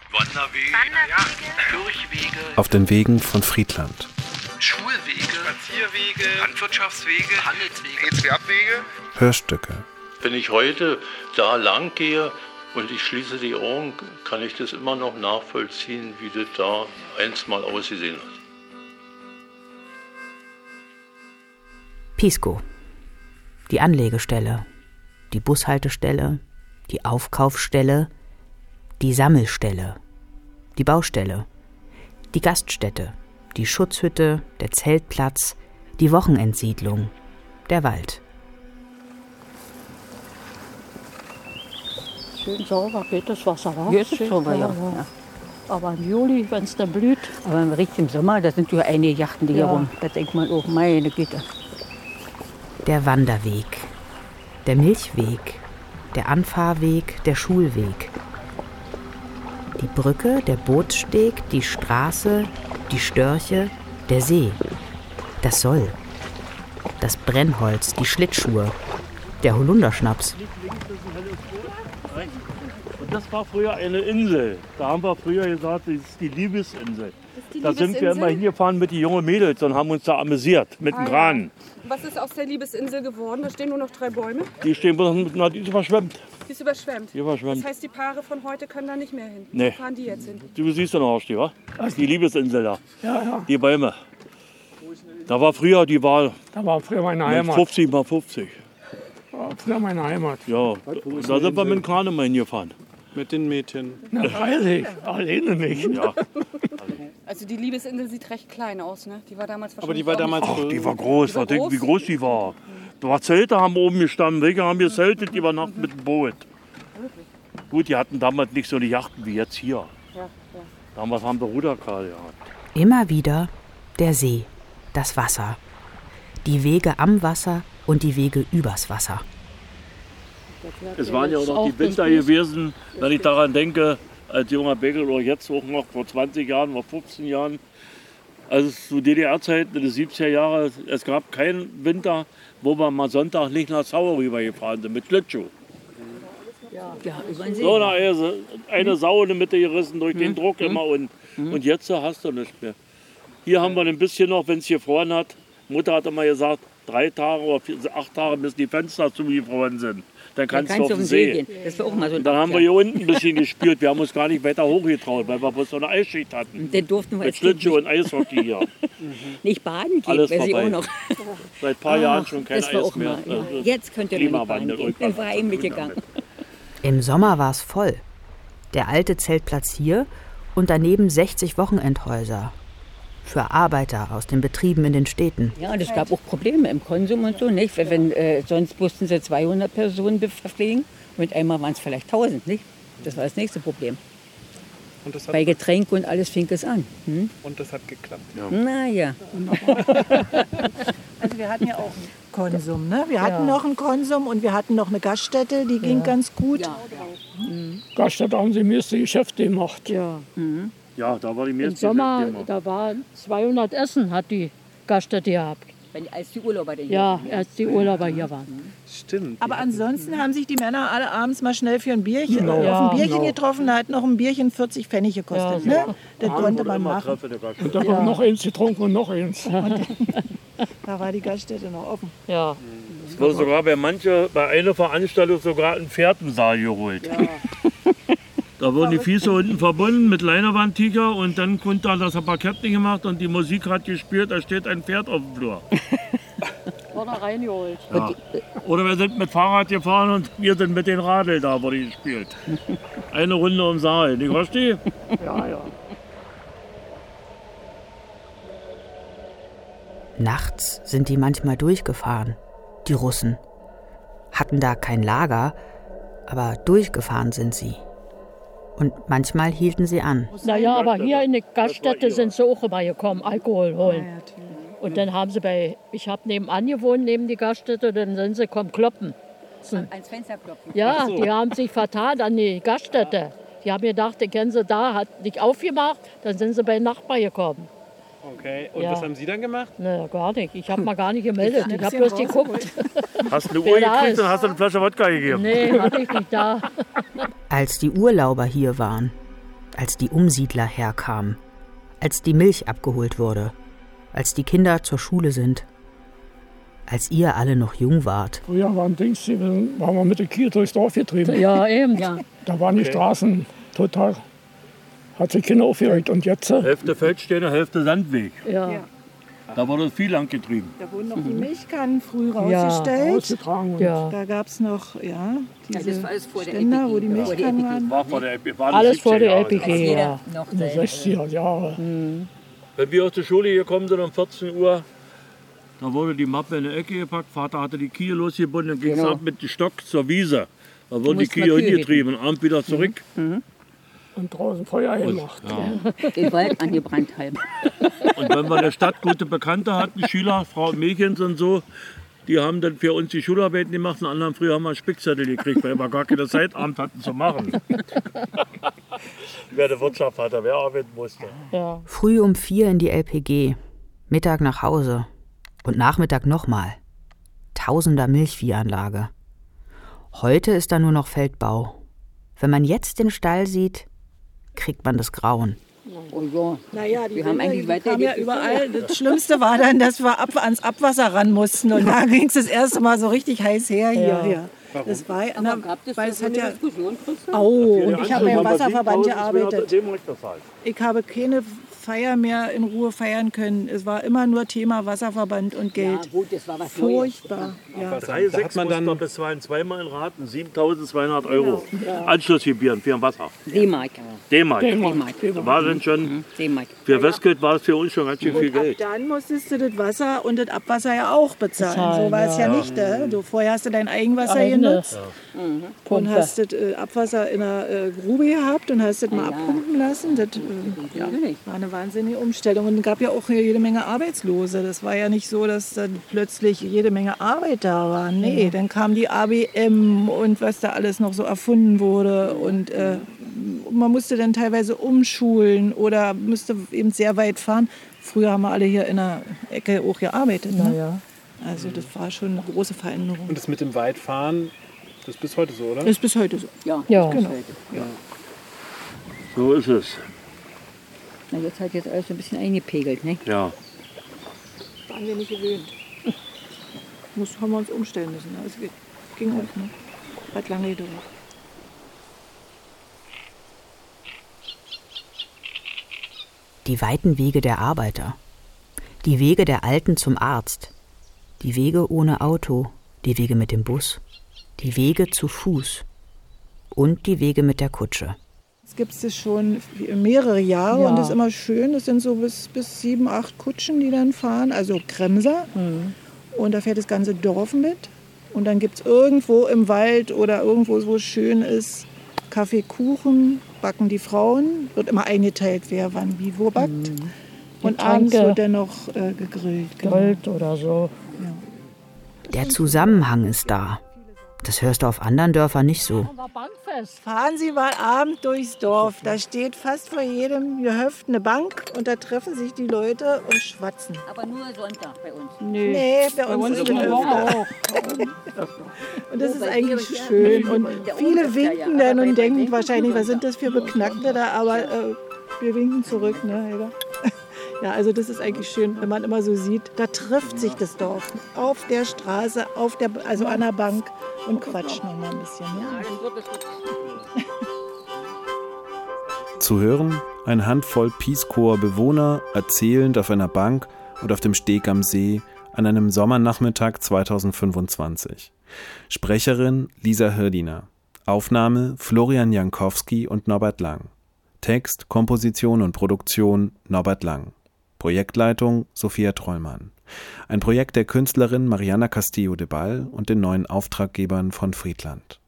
Wanderwege, Kirchwege, auf den Wegen von Friedland. Schulwege, Spazierwege, Landwirtschaftswege, Handelswege, Abwege. Hörstücke. Wenn ich heute da lang gehe und ich schließe die Augen, kann ich das immer noch nachvollziehen, wie das da einst mal ausgesehen hat. Pisco. Die Anlegestelle, die Bushaltestelle, die Aufkaufsstelle, die Sammelstelle, die Baustelle, die Gaststätte, die Schutzhütte, der Zeltplatz, die Wochenendsiedlung, der Wald. Schön sauber geht das Wasser, wa? Hier ist es sauber, ja. Aber im Juli, wenn es dann blüht. Aber richtig im Sommer, da sind ja einige Yachten hier rum. Da denkt man, oh meine Güte. Der Wanderweg, der Milchweg, der Anfahrweg, der Schulweg. Die Brücke, der Bootssteg, die Straße, die Störche, der See, das Soll, das Brennholz, die Schlittschuhe, der Holunderschnaps. Das war früher eine Insel. Da haben wir früher gesagt, das ist die Liebesinsel. Da sind wir immer hingefahren mit den jungen Mädels und haben uns da amüsiert mit dem Kran. Was ist aus der Liebesinsel geworden? Da stehen nur noch 3 Bäume. Die stehen die ist überschwemmt. Die ist überschwemmt. Überschwemmt. Das heißt, die Paare von heute können da nicht mehr hin. Nee. Wo fahren die jetzt hin? Du siehst ja noch aus, wa? Die Liebesinsel da. Ja. Die Bäume. Da war früher, Da war früher meine Heimat. 50 mal 50. War früher meine Heimat. Ja, da sind wir mit dem Kran immer hingefahren. Mit den Mädchen. Na, freilich. Alleine nicht. Ja. Also die Liebesinsel sieht recht klein aus, ne? Die war damals Aber die war damals... Ach, die war groß. Wie groß die war. Da war Zelte, haben oben gestanden. Welche haben gezeltet, die übernachtet mit dem Boot. Gut, die hatten damals nicht so eine Yachten wie jetzt hier. Damals haben wir Ruderkar gehabt. Immer wieder der See, das Wasser, die Wege am Wasser und die Wege übers Wasser. Es waren ja auch noch die Winter gewesen, wenn ich daran denke, als junger Bäckel oder jetzt auch noch vor 20 Jahren, vor 15 Jahren. Also zu DDR-Zeiten, in den 70er Jahren, es gab keinen Winter, wo wir mal Sonntag nicht nach Sau rübergefahren sind mit Schlittschuh. Ja, über den See. So, da ist eine Sau in der Mitte gerissen durch den Druck immer und jetzt hast du nichts mehr. Hier haben wir ein bisschen noch, wenn es gefroren hat. Mutter hat immer gesagt, 3 Tage oder 8 Tage, bis die Fenster zugefroren sind. Dann kannst du auf den See gehen. Das war auch mal so ein dann haben wir hier unten ein bisschen gespielt. Wir haben uns gar nicht weiter hochgetraut, weil wir bloß so eine Eisschicht hatten. Den durften wir mit Schlittschuh und Eishockey hier. Nicht baden gehen, alles weil sie vorbei. auch noch. Seit ein paar Jahren schon kein das war Eis auch mehr. Mal, ja. Jetzt könnt ihr nicht baden gehen. Dann war ich mitgegangen. Im Sommer war es voll. Der alte Zeltplatz hier und daneben 60 Wochenendhäuser. Für Arbeiter aus den Betrieben in den Städten. Ja, und es gab auch Probleme im Konsum und so, nicht? Sonst mussten sie 200 Personen befliegen und einmal waren es vielleicht 1000, nicht? Das war das nächste Problem. Und das hat bei Getränken und alles fing es an. Und das hat geklappt. Ja. Naja. Also wir hatten ja auch einen Konsum, ne? Wir hatten noch einen Konsum und wir hatten noch eine Gaststätte, die ging ganz gut. Ja. Gaststätte haben sie meiste Geschäfte gemacht. Ja. Ja, da war die meiste Im Sommer, da waren 200 Essen, hat die Gaststätte gehabt. Als die Urlauber hier Ja, als die Urlauber hier waren. Stimmt. Aber ansonsten haben sich die Männer alle abends mal schnell für ein Bierchen, auf ein Bierchen getroffen. Da hat noch ein Bierchen 40 Pfennig gekostet. Ja, ne? Das konnte man machen. Und da kommt noch eins getrunken und noch eins. Da war die Gaststätte noch offen. Ja. Es wurde sogar bei einer Veranstaltung sogar ein Pferdensaal geholt. Ja. Da wurden die Füße unten verbunden mit Leinwandtücher und dann konnte da das Parkett nicht gemacht und die Musik hat gespielt, da steht ein Pferd auf dem Flur. Wurde reingeholt. Ja. Oder wir sind mit Fahrrad gefahren und wir sind mit den Radeln da, wurde gespielt. Eine Runde um Saal, nicht verstehst du? Ja. Nachts sind die manchmal durchgefahren, die Russen. Hatten da kein Lager, aber durchgefahren sind sie. Und manchmal hielten sie an. Naja, aber hier in der Gaststätte sind sie auch immer gekommen, Alkohol holen. Und dann haben sie ich habe nebenan gewohnt, neben die Gaststätte, dann sind sie kloppen. Ans Fenster klopfen. Ja, die haben sich vertan an die Gaststätte. Die haben gedacht, die kennen sie da, hat nicht aufgemacht, dann sind sie bei den Nachbarn gekommen. Okay, und was haben Sie dann gemacht? Ne, gar nicht. Ich habe mal gar nicht gemeldet. Ich habe bloß geguckt. Hast du eine Uhr gekriegt und hast du eine Flasche Wodka gegeben? Nee, hatte ich nicht da. Als die Urlauber hier waren, als die Umsiedler herkamen, als die Milch abgeholt wurde, als die Kinder zur Schule sind, als ihr alle noch jung wart. Früher waren wir mit der Kiel durchs Dorf getrieben. Ja, eben. Ja. Da waren die Straßen total, hat sich Kinder aufgeregt. Und jetzt? Hälfte Feldsteine, Hälfte Sandweg. Ja. Da wurde viel lang getrieben. Da wurden noch die Milchkannen früh rausgestellt. Ausgetragen. Ja. Da gab es noch diese Ständer, wo die Milchkannen waren. War vor der LPG. Alles vor der LPG, ja. In den 60er Jahren. Wenn wir aus der Schule gekommen sind um 14 Uhr, da wurde die Mappe in die Ecke gepackt. Vater hatte die Kühe losgebunden und ging es ab mit dem Stock zur Wiese. Da wurden die Kühe hingetrieben und abends wieder zurück. Und draußen Feuer gemacht. Ja. Den Wald angebrannt halb. Und wenn wir in der Stadt gute Bekannte hatten, Schüler, Frauen, Mädchen und so, die haben dann für uns die Schularbeiten gemacht. Und anderen früher haben wir einen Spickzettel gekriegt, weil wir gar keine Zeit abends hatten zu machen. Wer eine Wirtschaft hatte, wer arbeiten musste. Ja. Früh um 4 in die LPG, Mittag nach Hause und Nachmittag nochmal. Tausender Milchviehanlage. Heute ist da nur noch Feldbau. Wenn man jetzt den Stall sieht, kriegt man das Grauen. Oh ja. Naja, die kamen ja überall. Das Schlimmste war dann, dass wir ans Abwasser ran mussten. Und da ging es das erste Mal so richtig heiß her hier. Ja. Das war weil es hat ja. Und ich habe ja im Wasserverband gearbeitet. Ich habe keine Feier mehr in Ruhe feiern können. Es war immer nur Thema Wasserverband und Geld. Ja, gut, das war was furchtbar. Ja. 3,6 mussten wir bisweilen zweimal in Raten, 7.200 Euro. Ja. Anschlussgebühren für ein Wasser. D-Mark. D-Mark. War dann schon, für Westgeld war es für uns schon ganz schön viel Geld. Dann musstest du das Wasser und das Abwasser ja auch bezahlen. So war es ja nicht. Du, vorher hast du dein Eigenwasser genutzt und hast das Abwasser in einer Grube gehabt und hast das mal abpumpen lassen. Das war eine wahnsinnige Umstellung. Und es gab ja auch jede Menge Arbeitslose. Das war ja nicht so, dass dann plötzlich jede Menge Arbeit da war. Nee, dann kam die ABM und was da alles noch so erfunden wurde. Und man musste dann teilweise umschulen oder musste eben sehr weit fahren. Früher haben wir alle hier in der Ecke auch gearbeitet. Ne? Ja. Also das war schon eine große Veränderung. Und das mit dem Weitfahren, das ist bis heute so, oder? Das ist bis heute so. Ja, genau. Ja. So ist es. Na, jetzt hat jetzt alles ein bisschen eingepegelt, ne? Ja. Waren wir nicht gewöhnt. Haben wir uns umstellen müssen. Das ging auch, ne? Hat lange gedauert. Die weiten Wege der Arbeiter. Die Wege der Alten zum Arzt. Die Wege ohne Auto. Die Wege mit dem Bus. Die Wege zu Fuß. Und die Wege mit der Kutsche. Es gibt es schon mehrere Jahre und das ist immer schön. Das sind so bis 7, 8 Kutschen, die dann fahren, also Kremser. Und da fährt das ganze Dorf mit. Und dann gibt es irgendwo im Wald oder irgendwo, wo es schön ist, Kaffee, Kuchen, backen die Frauen. Wird immer eingeteilt, wer wann wie wo backt. Und abends wird dann noch gegrillt. Gegrillt oder so. Ja. Der Zusammenhang ist da. Das hörst du auf anderen Dörfern nicht so. Fahren Sie mal abend durchs Dorf. Da steht fast vor jedem Gehöft eine Bank und da treffen sich die Leute und schwatzen. Aber nur Sonntag bei uns. Nee, bei uns ist es auch. Und das ist eigentlich schön. Und viele winken dann und denken wahrscheinlich, was sind das für Beknackte da? Aber wir winken zurück, ne, Helga? Ja, also das ist eigentlich schön, wenn man immer so sieht, da trifft sich das Dorf auf der Straße, also an der Bank und quatscht noch mal ein bisschen. Ja. Zu hören, eine Handvoll Peace Corps Bewohner erzählend auf einer Bank und auf dem Steg am See an einem Sommernachmittag 2025. Sprecherin Lisa Hirdiner. Aufnahme Florian Jankowski und Norbert Lang. Text, Komposition und Produktion Norbert Lang. Projektleitung Sophia Trollmann. Ein Projekt der Künstlerin Mariana Castillo de Ball und den neuen Auftraggebern von Friedland.